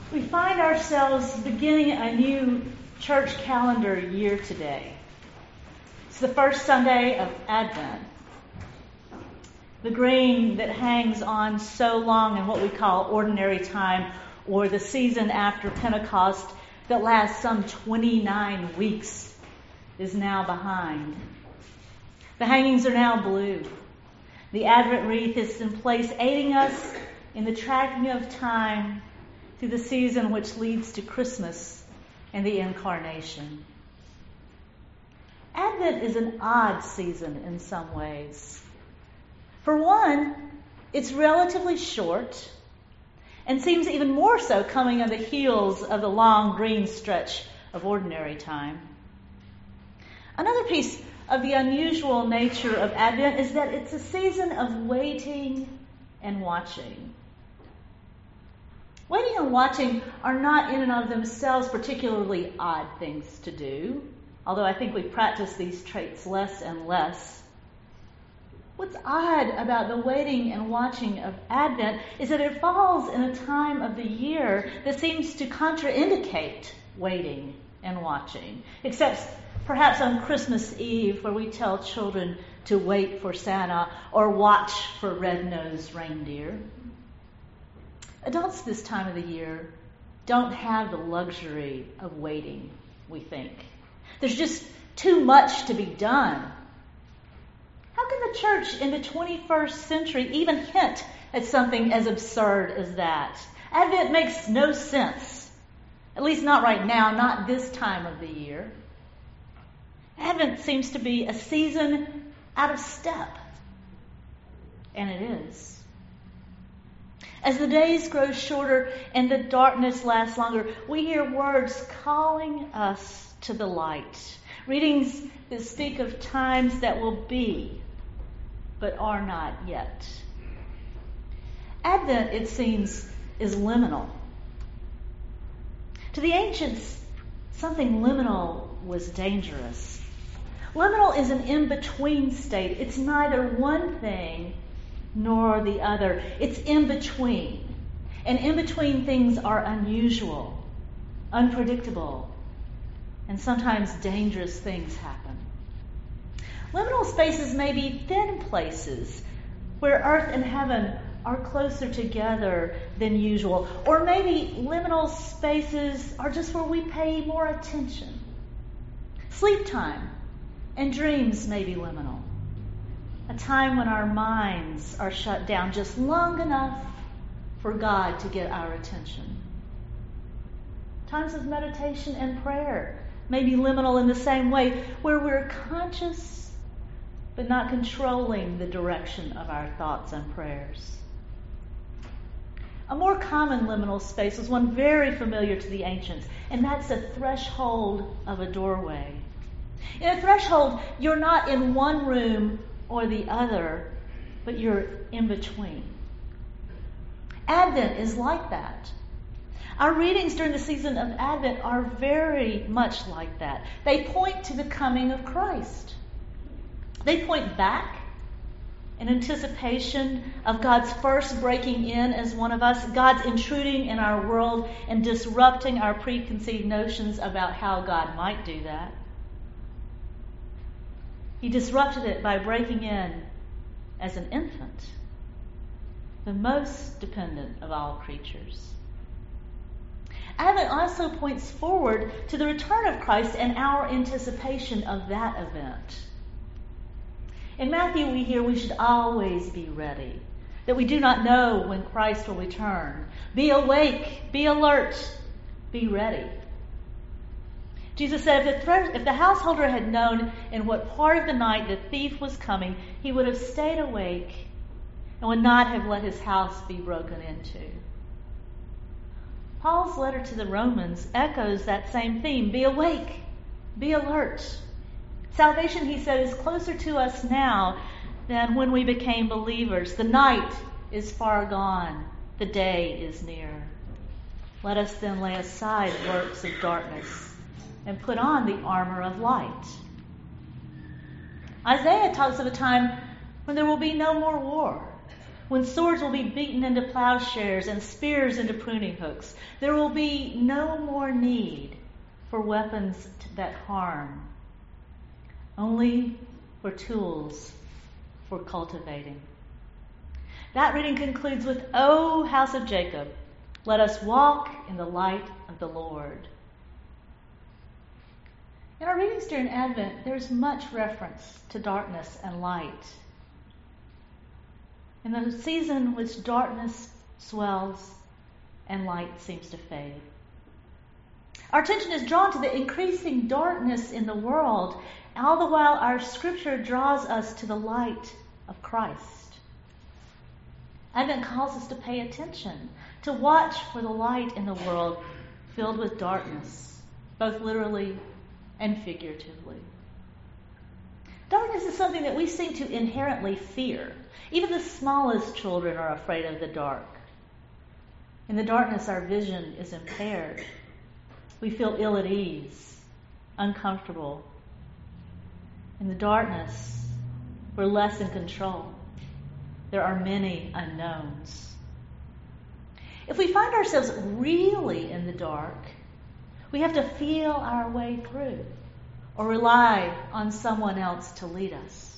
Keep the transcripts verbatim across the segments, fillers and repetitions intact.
We find ourselves beginning a new church calendar year today. It's the first Sunday of Advent. The grain that hangs on so long in what we call ordinary time, or the season after Pentecost that lasts some twenty-nine weeks, is now behind. The hangings are now blue. The Advent wreath is in place, aiding us in the tracking of time through the season which leads to Christmas and the Incarnation. Advent is an odd season in some ways. For one, it's relatively short and seems even more so coming on the heels of the long green stretch of ordinary time. Another piece of the unusual nature of Advent is that it's a season of waiting and watching. Waiting and watching are not in and of themselves particularly odd things to do, although I think we practice these traits less and less. What's odd about the waiting and watching of Advent is that it falls in a time of the year that seems to contraindicate waiting and watching, except perhaps on Christmas Eve, where we tell children to wait for Santa or watch for red-nosed reindeer. Adults this time of the year don't have the luxury of waiting, we think. There's just too much to be done. How can the church in the twenty-first century even hint at something as absurd as that? Advent makes no sense, at least not right now, not this time of the year. Advent seems to be a season out of step, and it is. As the days grow shorter and the darkness lasts longer, we hear words calling us to the light. Readings that speak of times that will be, but are not yet. Advent, it seems, is liminal. To the ancients, something liminal was dangerous. Liminal is an in-between state. It's neither one thing nor the other. It's in between. And in between things are unusual, unpredictable, and sometimes dangerous things happen. Liminal spaces may be thin places where earth and heaven are closer together than usual. Or maybe liminal spaces are just where we pay more attention. Sleep time and dreams may be liminal. A time when our minds are shut down just long enough for God to get our attention. Times of meditation and prayer may be liminal in the same way, where we're conscious but not controlling the direction of our thoughts and prayers. A more common liminal space was one very familiar to the ancients, and that's the threshold of a doorway. In a threshold, you're not in one room or the other, but you're in between. Advent is like that. Our readings during the season of Advent are very much like that. They point to the coming of Christ. They point back in anticipation of God's first breaking in as one of us, God's intruding in our world and disrupting our preconceived notions about how God might do that. He disrupted it by breaking in as an infant, the most dependent of all creatures. Advent also points forward to the return of Christ and our anticipation of that event. In Matthew, we hear we should always be ready, that we do not know when Christ will return. Be awake, be alert, be ready. Jesus said if the, thre- if the householder had known in what part of the night the thief was coming, he would have stayed awake and would not have let his house be broken into. Paul's letter to the Romans echoes that same theme. Be awake, be alert. Salvation, he said, is closer to us now than when we became believers. The night is far gone, the day is near. Let us then lay aside works of darkness and put on the armor of light. Isaiah talks of a time when there will be no more war, when swords will be beaten into plowshares and spears into pruning hooks. There will be no more need for weapons that harm, only for tools for cultivating. That reading concludes with, O house of Jacob, let us walk in the light of the Lord. In our readings during Advent, there's much reference to darkness and light. In the season in which darkness swells and light seems to fade, our attention is drawn to the increasing darkness in the world, all the while our scripture draws us to the light of Christ. Advent calls us to pay attention, to watch for the light in the world filled with darkness, both literally and figuratively. Darkness is something that we seem to inherently fear. Even the smallest children are afraid of the dark. In the darkness, our vision is impaired. We feel ill at ease, uncomfortable. In the darkness, we're less in control. There are many unknowns. If we find ourselves really in the dark, we have to feel our way through or rely on someone else to lead us.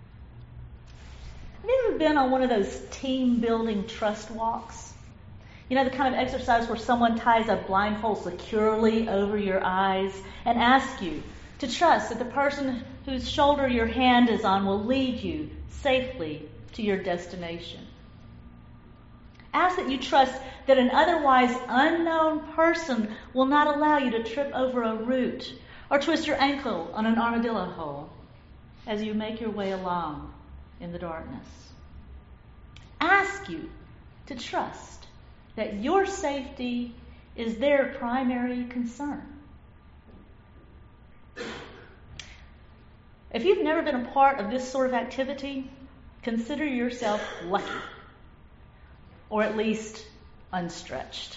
Have you ever been on one of those team-building trust walks? You know, the kind of exercise where someone ties a blindfold securely over your eyes and asks you to trust that the person whose shoulder your hand is on will lead you safely to your destination. Ask that you trust that an otherwise unknown person will not allow you to trip over a root or twist your ankle on an armadillo hole as you make your way along in the darkness. Ask you to trust that your safety is their primary concern. If you've never been a part of this sort of activity, consider yourself lucky, or at least unstretched.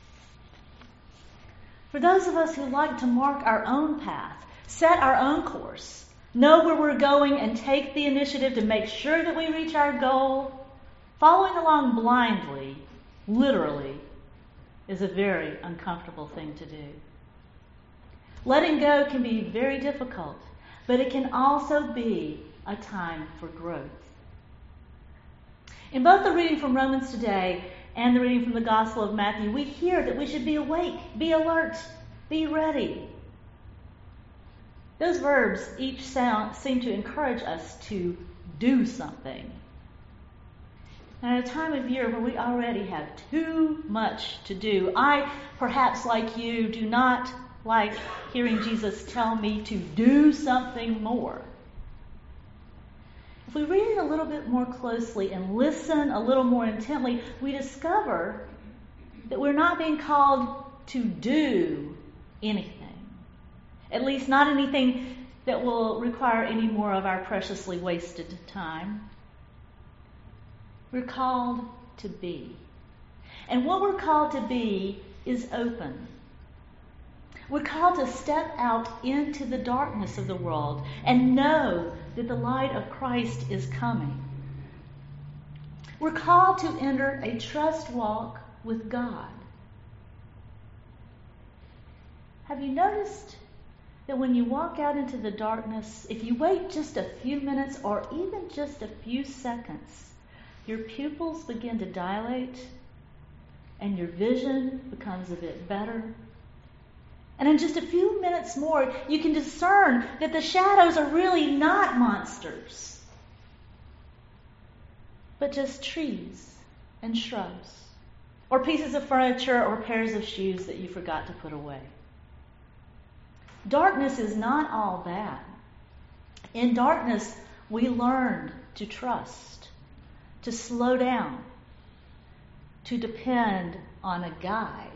For those of us who like to mark our own path, set our own course, know where we're going, and take the initiative to make sure that we reach our goal, following along blindly, literally, is a very uncomfortable thing to do. Letting go can be very difficult, but it can also be a time for growth. In both the reading from Romans today and the reading from the Gospel of Matthew, we hear that we should be awake, be alert, be ready. Those verbs each sound seem to encourage us to do something. And at a time of year where we already have too much to do, I, perhaps like you, do not like hearing Jesus tell me to do something more. If we read it a little bit more closely and listen a little more intently, we discover that we're not being called to do anything. At least not anything that will require any more of our preciously wasted time. We're called to be. And what we're called to be is open. We're called to step out into the darkness of the world and know that the light of Christ is coming. We're called to enter a trust walk with God. Have you noticed that when you walk out into the darkness, if you wait just a few minutes or even just a few seconds, your pupils begin to dilate and your vision becomes a bit better? And in just a few minutes more, you can discern that the shadows are really not monsters, but just trees and shrubs, or pieces of furniture or pairs of shoes that you forgot to put away. Darkness is not all bad. In darkness, we learn to trust, to slow down, to depend on a guide.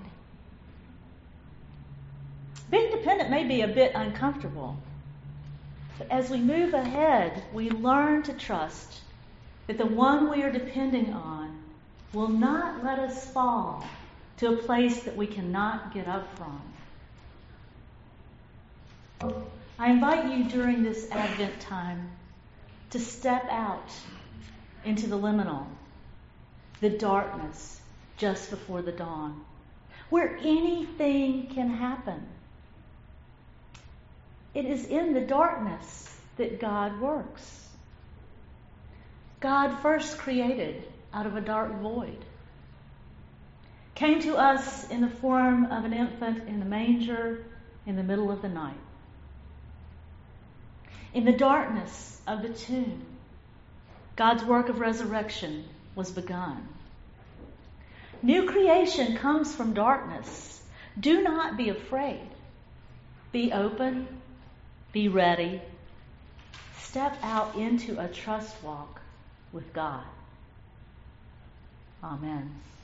Being dependent may be a bit uncomfortable, but as we move ahead, we learn to trust that the one we are depending on will not let us fall to a place that we cannot get up from. I invite you during this Advent time to step out into the liminal, the darkness just before the dawn, where anything can happen. It is in the darkness that God works. God first created out of a dark void, came to us in the form of an infant in the manger in the middle of the night. In the darkness of the tomb, God's work of resurrection was begun. New creation comes from darkness. Do not be afraid. Be open. Be ready. Step out into a trust walk with God. Amen.